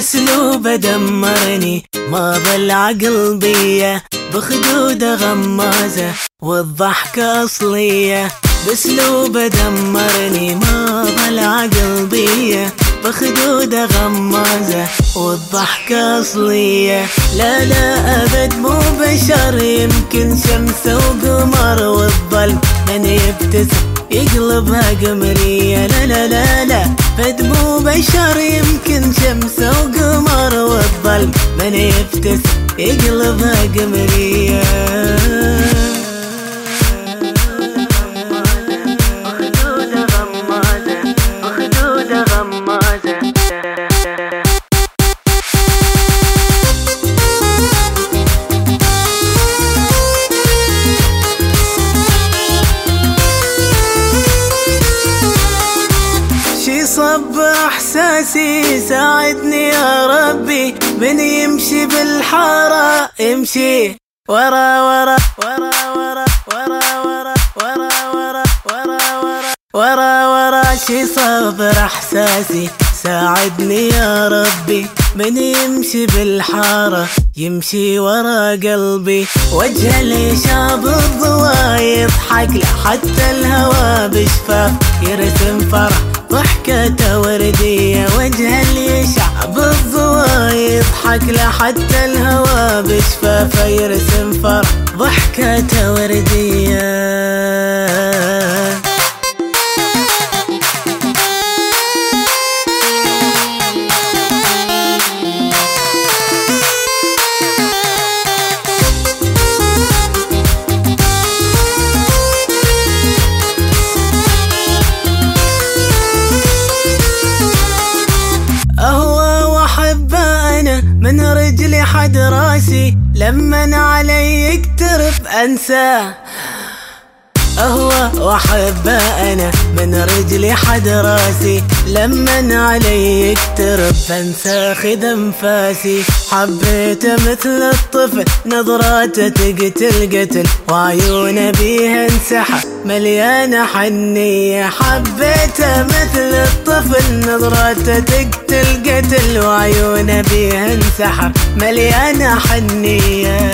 باسلوبه دمرني ما بالعقل بيه، بخدوده غمازة والضحكة أصلية. باسلوبه دمرني ما بالعقل بيه، بخدوده غمازة والضحكة أصلية. لا لا أبد مو بشر، يمكن شمس وقمر والظل من يبتسم يقلبها قمرية. لا لا لا لا أبد مو بشر، يمكن شمس وقمر والظل من يبتسم يقلبها قمرية. صب احساسي ساعدني يا ربي، من يمشي بالحارة يمشي ورا ورا ورا ورا ورا ورا ورا ورا ورا ورا ورا. شي صبر احساسي ساعدني يا ربي، من يمشي بالحارة يمشي ورا قلبي. وجه اللي شاب الضوا يضحك له، حتى الهوى بشفاف يرسم فرح ضحكته وردية. وجه اللي شعب الضوا يضحك له، حتى الهوى بشفافه يرسم فرح ضحكته وردية. من رجلي حد راسي لمن علي يقترب انساه. اهوى واحبه انا من رجلي حد راسي لمن علي يقترب فانسى خذ انفاسي. حبيته مثل الطفل نظراته تقتل قتل، وعيونه بيها انسحب مليانه حنيه. حبيته مثل الطفل نظراته تقتل قتل، وعيونه بيها انسحب مليانه حنيه.